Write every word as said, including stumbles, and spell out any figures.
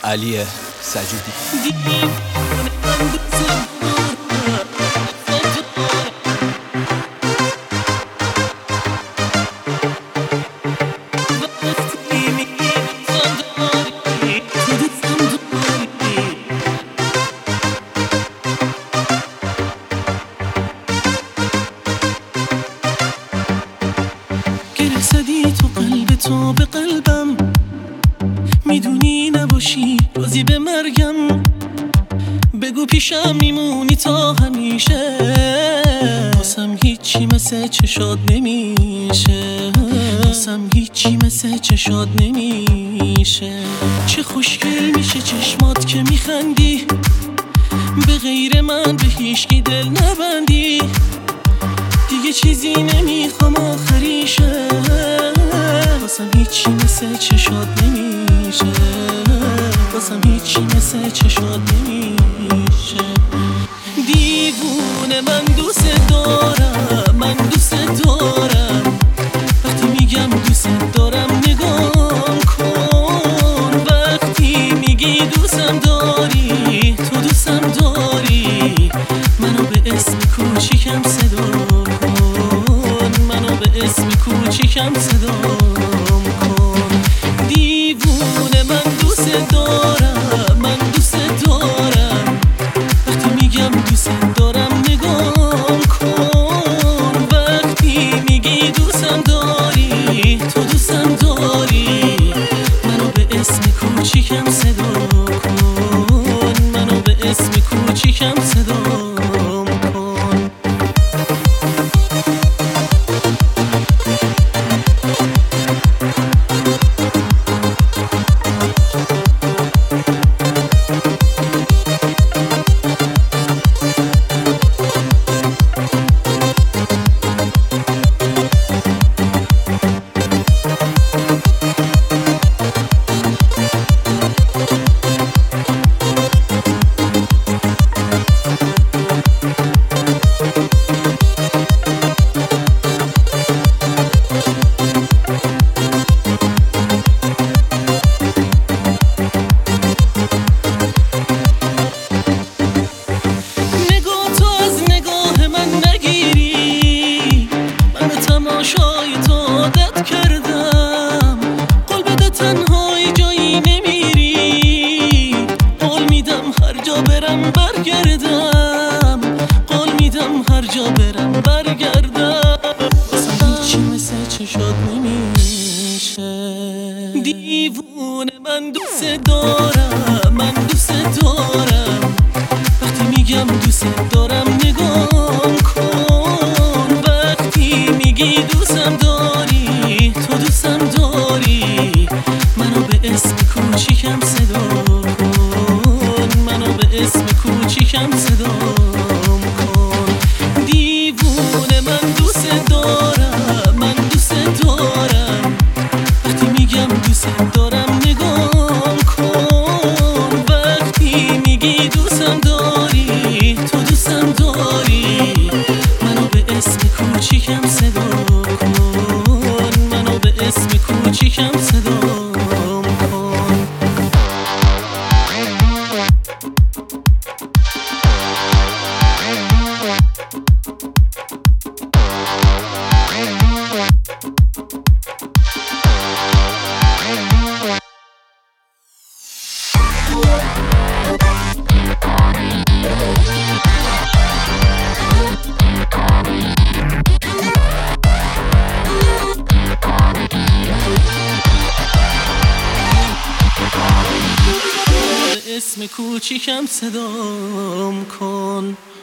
علی سجودی. زدی تو قلب تو به قلبم، میدونی نباشی راضی به مرگم. بگو پیشم میمونی تا همیشه، واسم هیچی مثل چشات نمیشه، واسم هیچی مثل چشات نمیشه. چه خوشگل میشه چشمات که میخندی، به غیر من به هیچکی دل نبندی. دیگه چیزی نمیخوام آخریشه، واسم هیچی مثل چشات نمیشه، واسم هیچی مثل چشات نمیشه. دیوونه من دوست دارم، من دوست دارم. وقتی میگم دوست دارم نگام کن، وقتی میگی دوستم داری، تو دوستم داری. منو به اسم کوچیکم صدا کن، منو به اسم کوچیکم صدام کن. دیوونه من دوست دارم، من دوست دارم. وقتی میگم دوست دارم نگام کن، وقتی میگی دوستم داری، تو دوستم داری. منو به اسم کوچیکم صدا کن، منو به اسم کوچیکم صدام کن. تماشای تو عادت کردم، قول بده تنهایی جایی نمیری. قول میدم هر جا برم برگردم، قول میدم هر جا برم برگردم. واسم هیچی مثل چشات نمیشه. دیوونه من دوست دارم، من دوست دارم. وقتی میگم دوست دارم نگام کن، وقتی میگی دوستم داری، تو دوستم داری. منو به اسم کوچیکم صدا کن، منو به اسم کوچیکم صدام کن. دیوونه من دوست دارم، من دوست دارم. وقتی میگم دوست دارم نگام کن، وقتی میگی دوستم داری، تو دوستم داری. منو به اسم کوچیکم صدا کن، منو به اسم کوچیکم صدام کن. اسم کوچیکم صدام کن.